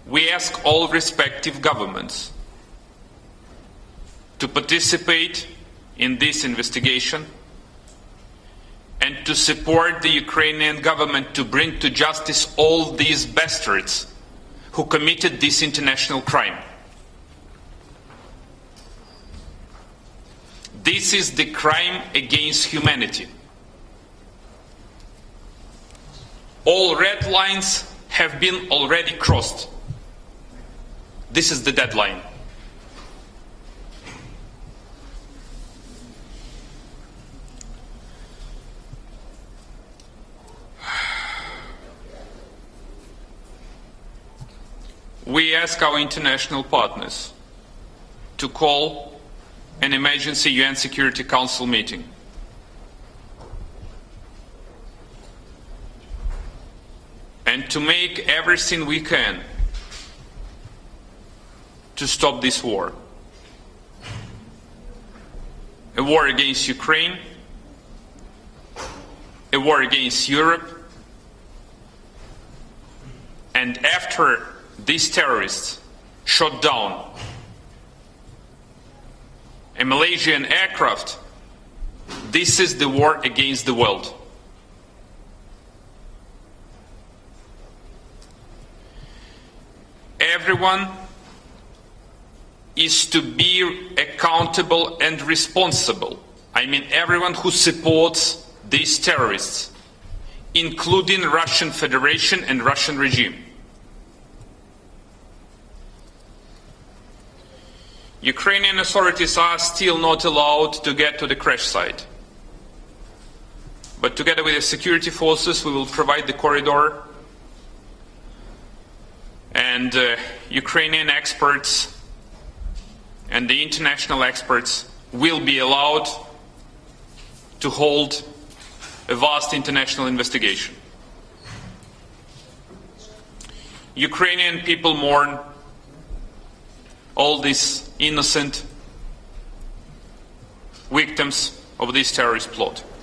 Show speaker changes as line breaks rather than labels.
We ask all respective governments to participate in this investigation and to support the Ukrainian government to bring to justice all these bastards who committed this international crime. This is the crime against humanity. All red lines have been already crossed. This is the deadline. We ask our international partners to call an emergency UN Security Council meeting. And to make everything we can to stop this war. A war against Ukraine, a war against Europe, and after these terrorists shot down a Malaysian aircraft, this is the war against the world. Everyone is to be accountable and responsible. I mean everyone who supports these terrorists, including Russian Federation and Russian regime. Ukrainian authorities are still not allowed to get to the crash site. But together with the security forces, we will provide the corridor, and Ukrainian experts and the international experts will be allowed to hold a vast international investigation. Ukrainian people mourn all these innocent victims of this terrorist plot.